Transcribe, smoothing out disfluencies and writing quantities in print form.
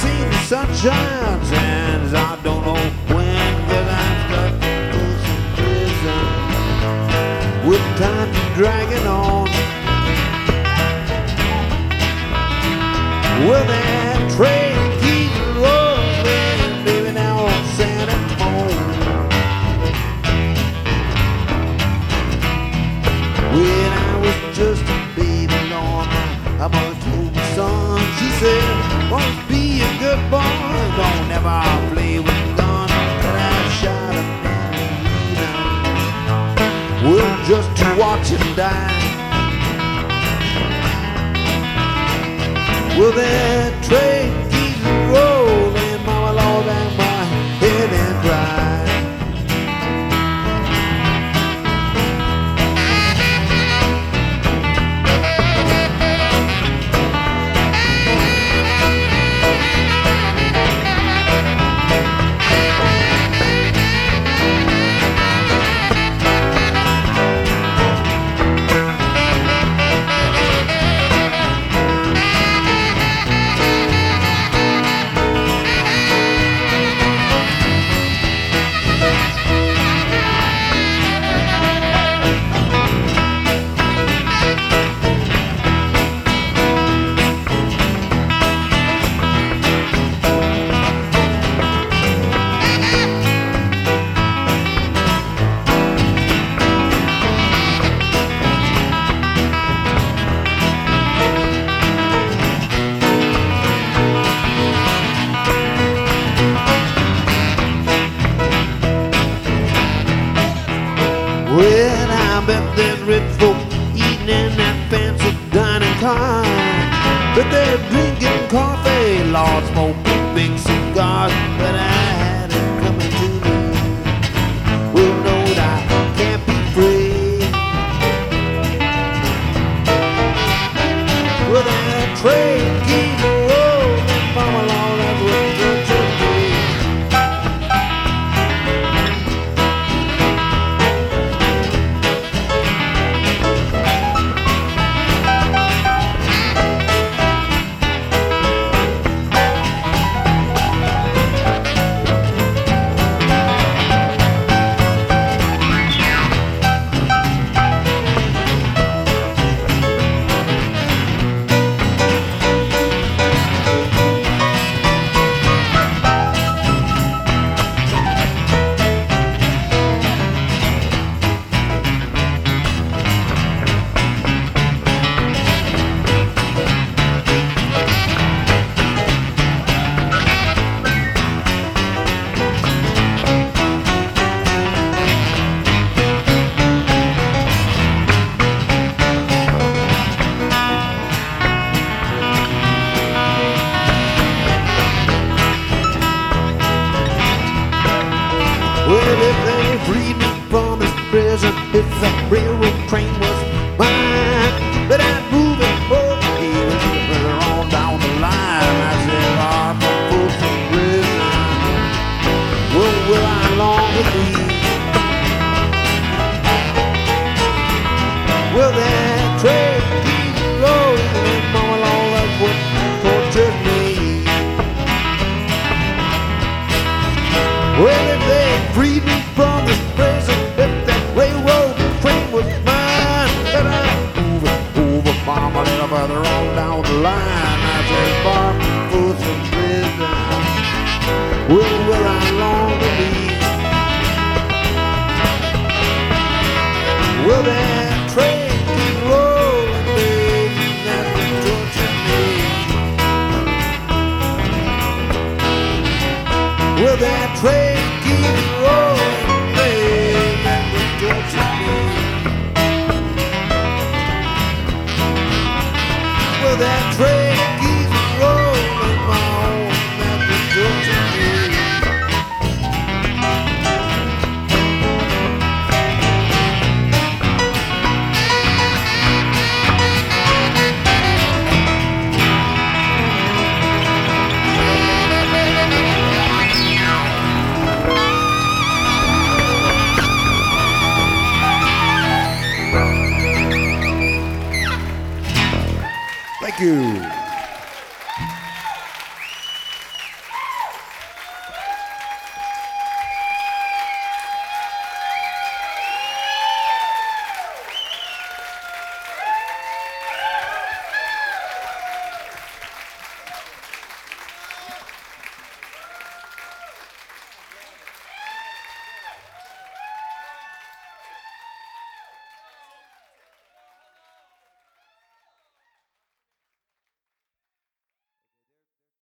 seen the sunshine, and I don't know when, 'cause I'm stuck in prison with time dragging on. Well, that train keeps rolling, baby, now on San Antonio. When I was just a baby, Lord, my mother told me, son, she said, must be a good boy, don't never play with a gun. But I shot him down, well, just to watch him die. Well, that train keeps rolling, mama, Lord, and my head and cry. When I met them rich folk eating in that fancy dining car, but they're drinking coffee, Lord, smoking big cigars. But I had it coming to me, well, no, I can't be free. Well, that train keeps rolling, mama, Lord, that's what good to me. Well, if they freed me from this prison, if that railroad train was mine, but I'd move it forward, even further on down the line. I said, I'm full from prison. Well, will I long to be? Well, that train keeps rolling, mama, Lord, that's what tortured me. Well, if they freed me from this prison, if that railroad train was mine, then I'd move it over, mama, a little further on down the line. I said, far from some prison, well, will I long to be? Well, that train keeps rolling, baby, that's what tortured me. Well, that train keeps